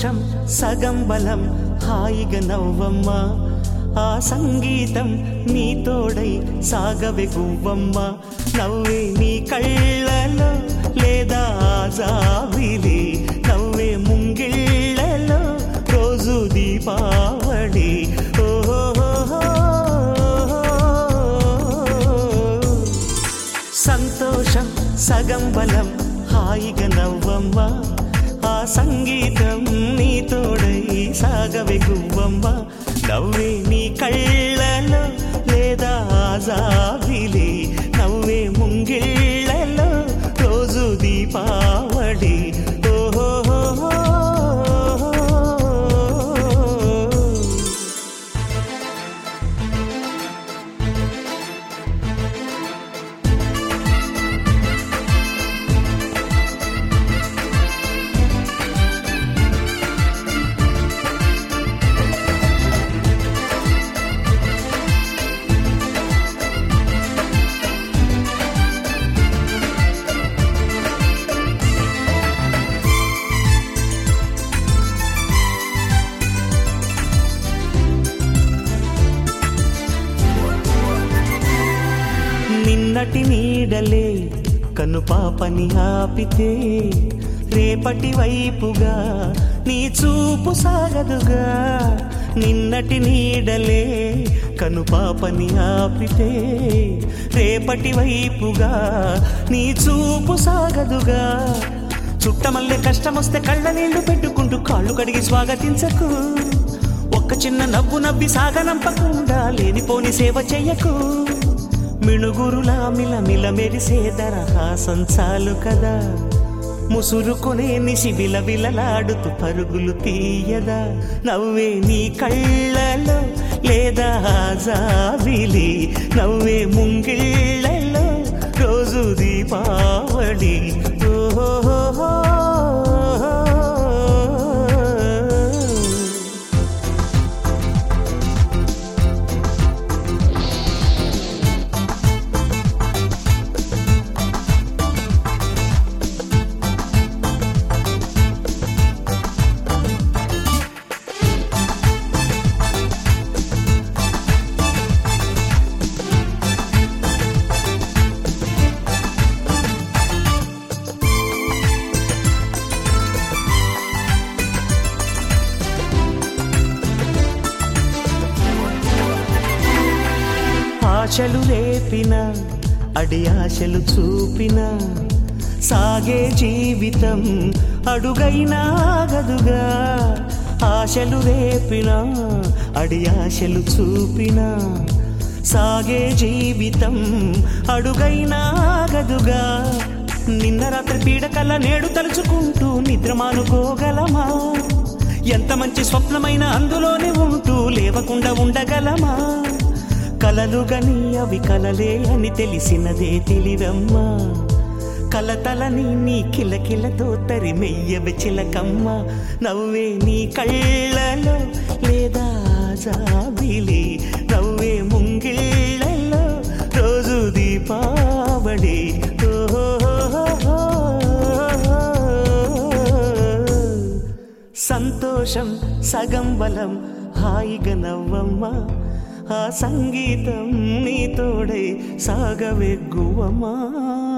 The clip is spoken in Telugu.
సంతోషం సగం బలం హాయిగా నవ్వమ్మ ఆ సంగీతం నీ తోడై సాగవే గువ్వమ్మ నవ్వే నీ కళ్ళలో లేదా జాబిలి నవ్వే ముంగిళ్ళలో రోజు దీపావళి సంతోషం సగం బలం హాయిగా నవ్వమ్మ ఆ సంగీతం నీ తోడై సాగవే గువ్వమ్మ నవ్వే నీ కళ్ళలో లేదా జాబిలి నవ్వే ముంగిళ్ళలో రోజు దీపావళి నిన్నటి నీడలే కను పాపని ఆపితే రేపటి వైపుగా నీ చూపు సాగదుగా నిన్నటి నీడలే కను పాపని ఆపితే రేపటి వైపుగా నీ చూపు సాగదుగా చుట్టమల్లే కష్టమొస్తే కళ్ళ నీళ్లు పెట్టుకుంటూ కాళ్ళు కడిగి స్వాగతించకు ఒక్క చిన్న నవ్వు నవ్వి సాగనంపకుండా లేనిపోని సేవ చెయ్యకు మిణుగురులా మిలమిల మెరిసే దరహాసం చాలు కదా ముసురుకునే నిశి విలవిలలాడుతూ పరుగులు తీయదా నవ్వే నీ కళ్ళలో లేదా జాబిలి నవ్వే ముంగిళ్ళలో రోజు దీపావళి ఆశలు రేపిన అడి ఆశలు చూపిన సాగే జీవితం అడుగైనా గదుగా ఆశలు రేపిన అడి ఆశలు చూపిన సాగే జీవితం అడుగైనా గదుగా నిన్న రాత్రి పీడకల నేడు తలుచుకుంటూ నిద్రమానుకోగలమా ఎంత మంచి స్వప్నమైన అందులోనే ఉంటూ లేవకుండా ఉండగలమా కలలుగని అవి కలలే అని తెలిసినదే తెలివమ్మా కలతలని నీ కిలకిలతో తరిమెయ్యవి చిలకమ్మ నవ్వే నీ కళ్ళలో లేదా జాబిలి నవ్వే ముంగిళ్ళలో రోజు దీపావళి సంతోషం సగం బలం హాయిగా నవ్వమ్మ ఆ సంగీతం నీ తోడై సాగవే గువ్వమ్మ